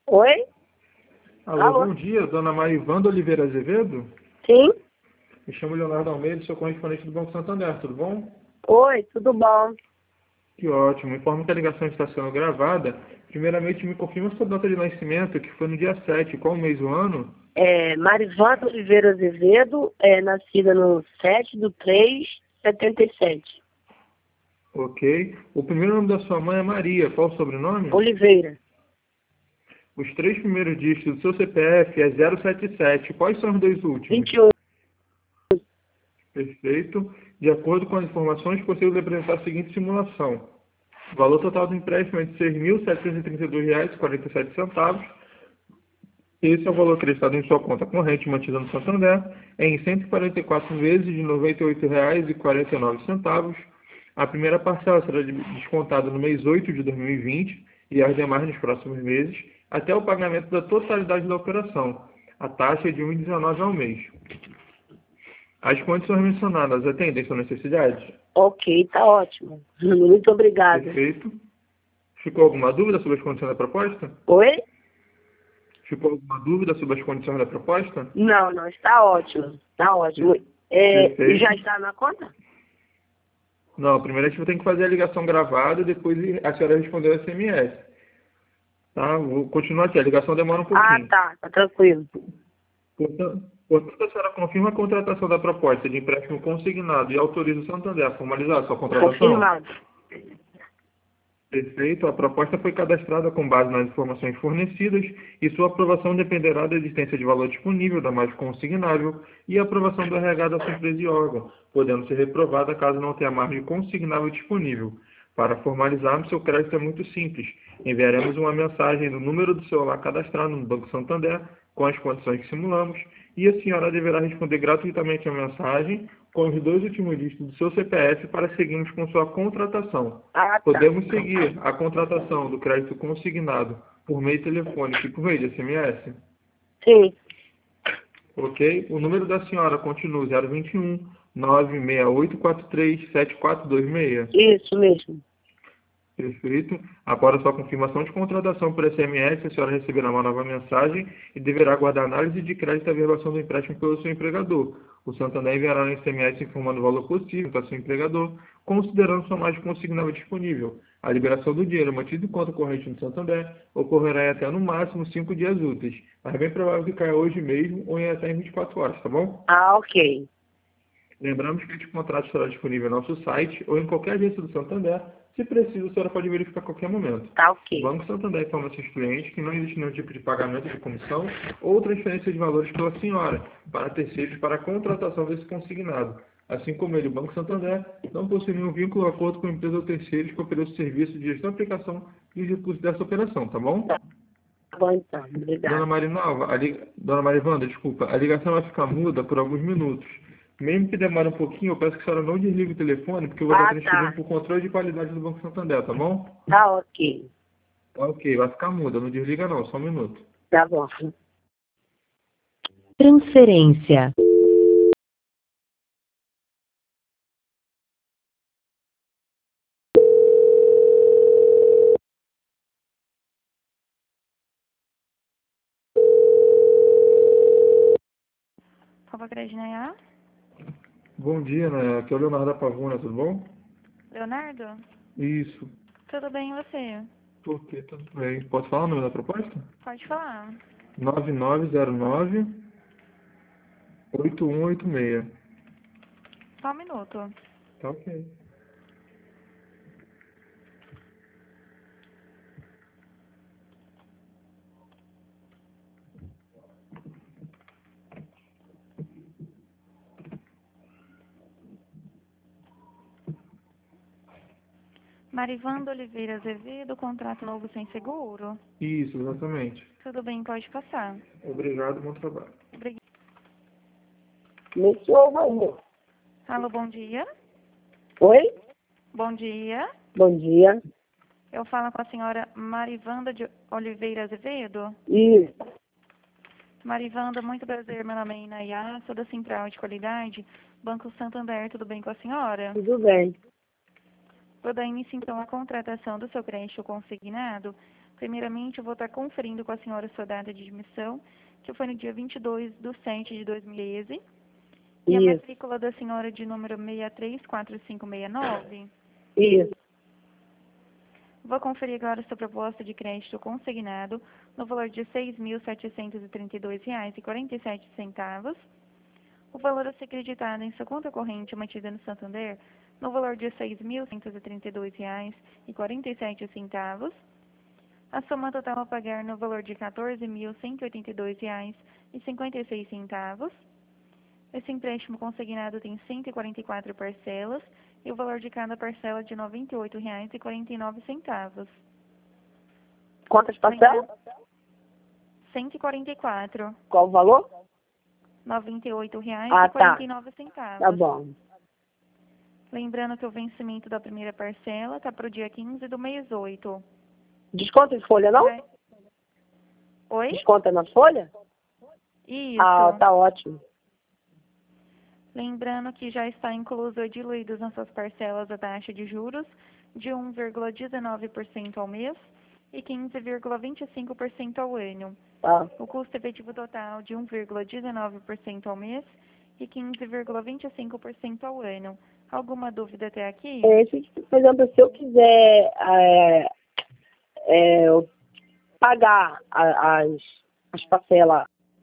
Oi? Alô, Alô? bom dia, dona Marivanda Oliveira Azevedo? Sim? Me chamo Leonardo Almeida, sou correspondente do Banco Santander, tudo bom? Oi, tudo bom? Que ótimo, informo que a ligação está sendo gravada. Primeiramente, me confirma sua data de nascimento, que foi no dia 7. Qual mês do ano? Marivanda Oliveira Azevedo, nascida no 7/3/77. Ok. O primeiro nome da sua mãe é Maria, qual o sobrenome? Oliveira, Os três primeiros dígitos do seu CPF é 077. Quais são os dois últimos? 21. Perfeito. De acordo com as informações, consigo apresentar a seguinte simulação. O valor total do empréstimo é de R$ 6.732,47. Esse é o valor acrescido em sua conta corrente mantida no Santander em 144 vezes de R$ 98,49. A primeira parcela será descontada no mês 8 de 2020 e as demais nos próximos meses, até o pagamento da totalidade da operação. A taxa é de 1,19 ao mês. As condições mencionadas atendem sua necessidade? Ok, tá ótimo. Muito obrigada. Perfeito. Ficou alguma dúvida sobre as condições da proposta? Oi? Ficou alguma dúvida sobre as condições da proposta? Não, não, está ótimo. Está ótimo. E já Perfeito. está na conta? Não, primeiro a gente vai ter que fazer a ligação gravada, depois a senhora responder o SMS. Tá? Vou continuar aqui, a ligação demora um Ah, pouquinho. tá tranquilo. Portanto, a senhora confirma a contratação da proposta de empréstimo consignado e autoriza o Santander a formalizar a sua contratação? Confirmado. Perfeito. A proposta foi cadastrada com base nas informações fornecidas e sua aprovação dependerá da existência de valor disponível da margem consignável e a aprovação do RH da sua empresa e órgão, podendo ser reprovada caso não tenha margem consignável disponível. Para formalizarmos, seu crédito é muito simples. Enviaremos uma mensagem no número do celular cadastrado no Banco Santander com as condições que simulamos e a senhora deverá responder gratuitamente a mensagem com os dois últimos dígitos do seu CPF para seguirmos com sua contratação. Ah, tá. Podemos seguir a contratação do crédito consignado por meio telefônico e por meio de SMS? Sim. Ok? O número da senhora continua 021 96843 7426. Isso mesmo. Perfeito. Após a sua confirmação de contratação por SMS, a senhora receberá uma nova mensagem e deverá aguardar a análise de crédito e averbação do empréstimo pelo seu empregador. O Santander enviará um SMS informando o valor possível para seu empregador, considerando sua margem consignável disponível. A liberação do dinheiro mantido em conta corrente no Santander ocorrerá em até no máximo 5 dias úteis, mas é bem provável que caia hoje mesmo ou em até em 24 horas, tá bom? Ah, ok. Lembramos que este contrato estará disponível no nosso site ou em qualquer agência do Santander. Se preciso, a senhora pode verificar a qualquer momento. Tá O ok. Banco Santander informa seus clientes que não existe nenhum tipo de pagamento de comissão ou transferência de valores pela senhora para terceiros para a contratação desse consignado. Assim como ele, o Banco Santander não possui nenhum vínculo ou acordo com empresa ou terceiros que ofereça o serviço de gestão e aplicação e recursos dessa operação, tá bom? Tá bom então. Dona Obrigada. Marinalva, Dona Marivanda, desculpa, a ligação vai ficar muda por alguns minutos. Mesmo que demore um pouquinho, eu peço que a senhora não desligue o telefone, porque eu vou estar Ah, transferindo tá. por controle de qualidade do Banco Santander, tá bom? Tá ok. Tá ok, vai ficar muda, não desliga não, só um minuto. Tá bom. Transferência. Cova Grande Nayá? Bom dia, né? Aqui é o Leonardo da Pavuna, tudo bom? Leonardo? Isso. Tudo bem e você? Por quê? Tudo bem. Posso falar o nome da proposta? Pode falar. 9909-8186. Só um minuto. Tá ok. Marivanda Oliveira Azevedo, contrato novo sem seguro. Isso, exatamente. Tudo bem, pode passar. Obrigado, bom trabalho. Obrigada. Me ouve ainda. Alô, bom dia. Oi? Bom dia. Bom dia. Eu falo com a senhora Marivanda de Oliveira Azevedo. Isso. Marivanda, muito prazer. Meu nome é Inayá, sou da Central de Qualidade, Banco Santander. Tudo bem com a senhora? Tudo bem. Vou dar início, então, à contratação do seu crédito consignado Primeiramente, eu vou estar conferindo com a senhora sua data de admissão, que foi no dia 22/7/2013. E a Isso, matrícula da senhora de número 634569. isso. Vou conferir agora sua proposta de crédito consignado no valor de R$ 6.732,47. O valor a ser creditado em sua conta corrente mantida no Santander no valor de R$ 6.132,47. A soma total a pagar no valor de R$ 14.182,56. Esse empréstimo consignado tem 144 parcelas e o valor de cada parcela de R$ 98,49. Quantas parcelas? 144. Qual o valor? R$ 98,49. Ah, tá. Tá bom. Lembrando que o vencimento da primeira parcela está para o dia 15 do mês 8. Desconta em folha, não? Oi? Desconta na folha? Isso. Ah, tá ótimo. Lembrando que já está incluso e diluídos nas suas parcelas a taxa de juros de 1,19% ao mês e 15,25% ao ano. Tá. O custo efetivo total de 1,19% ao mês e 15,25% ao ano. Alguma dúvida até aqui? Por exemplo, se eu quiser eu pagar as parcelas,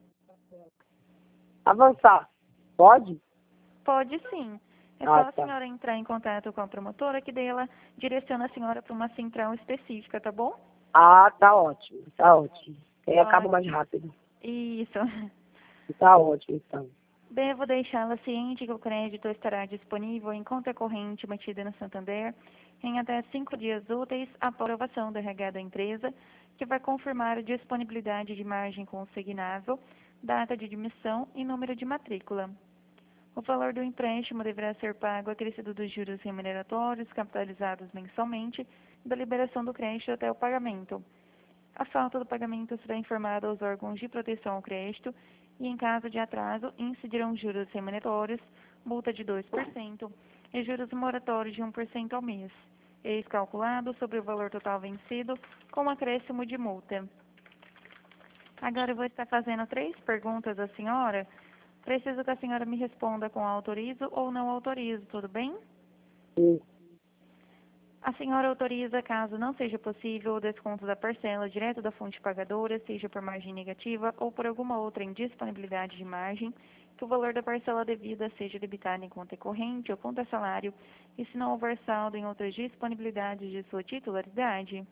avançar, pode? Pode sim. É só a senhora entrar em contato com a promotora, que daí ela direciona a senhora para uma central específica, tá bom? Ah, tá ótimo, tá ótimo. Aí acaba mais rápido. Isso. Tá ótimo, então. Bem, eu vou deixá-la ciente que o crédito estará disponível em conta corrente mantida no Santander em até 5 dias úteis após a aprovação do RH da empresa, que vai confirmar a disponibilidade de margem consignável, data de admissão e número de matrícula. O valor do empréstimo deverá ser pago acrescido dos juros remuneratórios capitalizados mensalmente da liberação do crédito até o pagamento. A falta do pagamento será informada aos órgãos de proteção ao crédito e, em caso de atraso, incidirão juros remuneratórios, multa de 2% e juros moratórios de 1% ao mês, ex calculado sobre o valor total vencido com acréscimo de multa. Agora eu vou estar fazendo 3 perguntas à senhora. Preciso que a senhora me responda com autorizo ou não autorizo, tudo bem? Sim. A senhora autoriza, caso não seja possível, o desconto da parcela direto da fonte pagadora, seja por margem negativa ou por alguma outra indisponibilidade de margem, que o valor da parcela devida seja debitado em conta corrente ou conta salário, e se não houver saldo em outras disponibilidades de sua titularidade?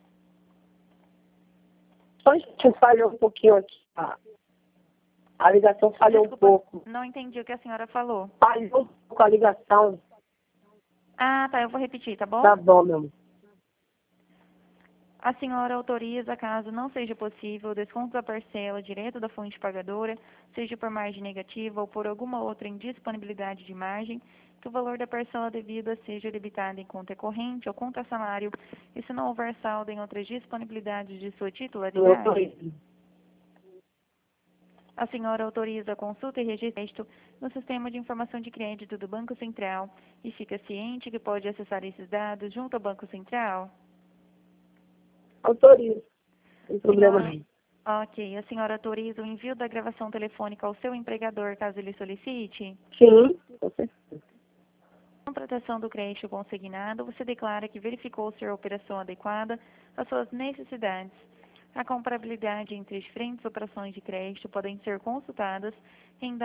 Só a gente falhou um pouquinho aqui. A ligação falhou um pouco. Não entendi o que a senhora falou. Falhou um pouco a ligação. Ah, tá, eu vou repetir, tá bom? Tá bom, meu amor. A senhora autoriza, caso não seja possível, o desconto da parcela direto da fonte pagadora, seja por margem negativa ou por alguma outra indisponibilidade de margem, que o valor da parcela devida seja debitado em conta corrente ou conta salário, e se não houver saldo em outras disponibilidades de sua Eu titularidade? autorizo. A senhora autoriza a consulta e registro no Sistema de Informação de Crédito do Banco Central e fica ciente que pode acessar esses dados junto ao Banco Central? Autorizo. Não tem problema não. Ok. A senhora autoriza o envio da gravação telefônica ao seu empregador, caso ele solicite? Sim, com certeza. Na contratação do crédito consignado, você declara que verificou ser a operação adequada às suas necessidades. A comparabilidade entre diferentes operações de crédito podem ser consultadas em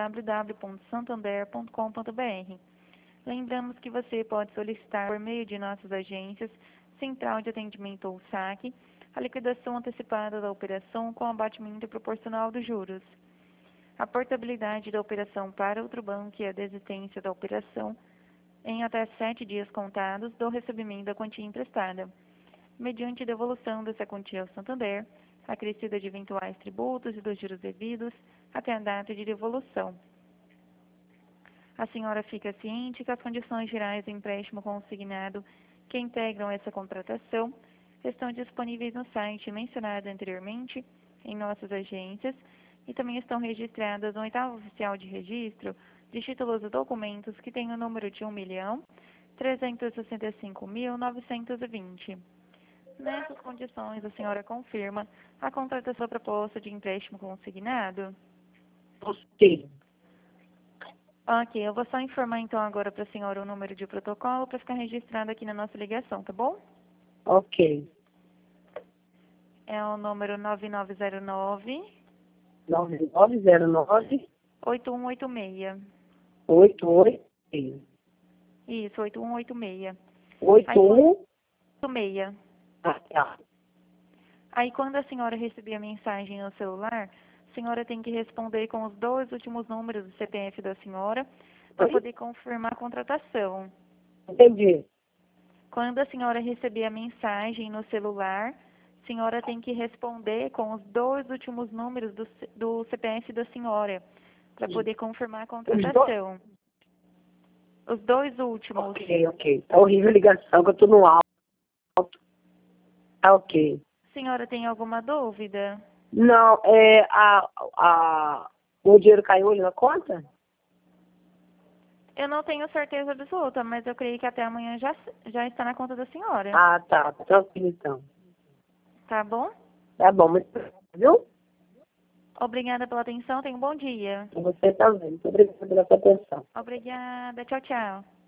www.santander.com.br. Lembramos que você pode solicitar por meio de nossas agências, Central de Atendimento ou SAC, a liquidação antecipada da operação com abatimento proporcional dos juros. A portabilidade da operação para outro banco e a desistência da operação em até 7 dias contados do recebimento da quantia emprestada, mediante devolução dessa quantia ao Santander, acrescida de eventuais tributos e dos juros devidos até a data de devolução. A senhora fica ciente que as condições gerais do empréstimo consignado que integram essa contratação estão disponíveis no site mencionado anteriormente, em nossas agências, e também estão registradas no 8º oficial de registro de títulos e documentos que tem o número de 1.365.920. Nessas condições, a senhora confirma a contratação da proposta de empréstimo consignado? Sim. Ok, eu vou só informar então agora para a senhora o número de protocolo para ficar registrado aqui na nossa ligação, tá bom? Ok. É o número 9909 9909 8186. 886. Isso, 8186. Aí, 81. 86. Ah, tá. Aí, quando a senhora receber a mensagem no celular, a senhora tem que responder com os 2 últimos números do CPF da senhora para Oi? poder confirmar a contratação. Entendi. Quando a senhora receber a mensagem no celular, a senhora tem que responder com os 2 últimos números do CPF da senhora para poder confirmar a contratação. Os 2 últimos. Ok. Tá horrível a ligação, que eu tô no alto. Tá ok. A senhora tem alguma dúvida? Não, o dinheiro caiu ali na conta? Eu não tenho certeza absoluta, mas eu creio que até amanhã já está na conta da senhora. Ah, tá. Tranquilo, então. Tá bom? Tá bom, mas, viu? Obrigada pela atenção. Tenha um bom dia. Você também. Muito obrigada pela sua atenção. Obrigada. Tchau, tchau.